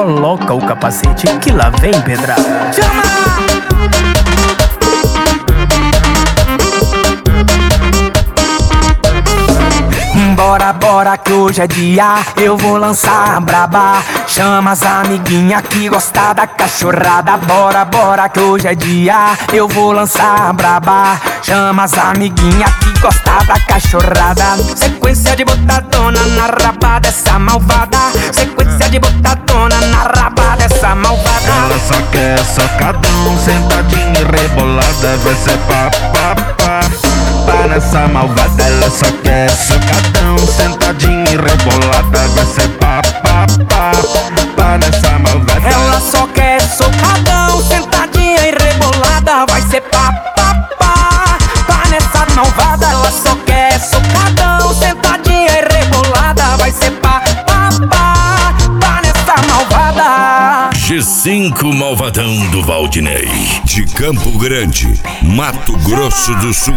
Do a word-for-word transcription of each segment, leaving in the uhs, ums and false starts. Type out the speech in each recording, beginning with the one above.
coloca o capacete que lá vem pedrada. Chama! Bora, bora que hoje é dia, eu vou lançar a braba. Chama as amiguinha que gosta da cachorrada. Bora, bora que hoje é dia, eu vou lançar a braba. Chama as amiguinha que gosta da cachorrada. Sequência de botadona na raba dessa malvada. Sequência de botadona na raba dessa malvada. Ela só quer socadão, sentadinha e rebolada. Vai ser pá, pá, pá. Pá nessa malvada, ela só quer socadão, sentadinha e rebolada. Vai ser pá, pá, pá. Pá nessa malvada. Ela só quer socadão, sentadinha e rebolada. Vai ser pá, pá, pá. Pá nessa malvada. Ela só quer socadão, sentadinha e rebolada. Vai ser pá, pá, pá. Pá nessa malvada. G cinco Malvadão do Valdinei, de Campo Grande, Mato Grosso do Sul.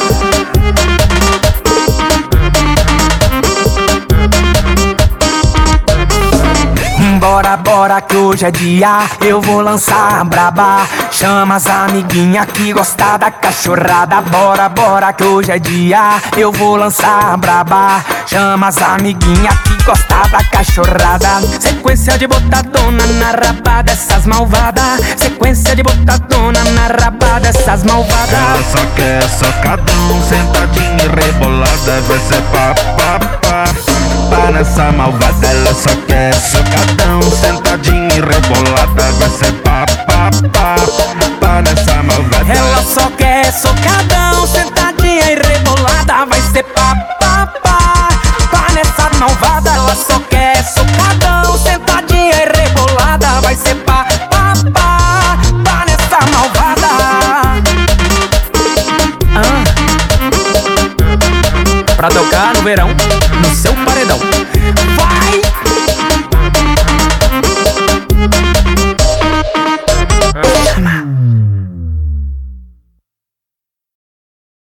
Bora, bora que hoje é dia, eu vou lançar a braba. Chama as amiguinha que gosta da cachorrada. Bora, bora que hoje é dia, eu vou lançar a braba. Chama as amiguinha que gosta da cachorrada. Sequência de botadona na raba dessas malvadas. Sequência de botadona na raba dessas malvadas. Ela só quer socadão, sentadinha e rebolada. Vai ser pá, pá, pá. Pá nessa malvada, ela só quer socadão, sentadinha e rebolada. Vai ser pá, pá, pá. Pá nessa malvada. Ela só quer socadão, sentadinha e rebolada. Vai ser pá, pá, pá. Pá nessa malvada. Ela só quer socadão, sentadinha e rebolada. Vai ser pá, pá, pá. Pá nessa malvada. Ah. Pra tocar no verão.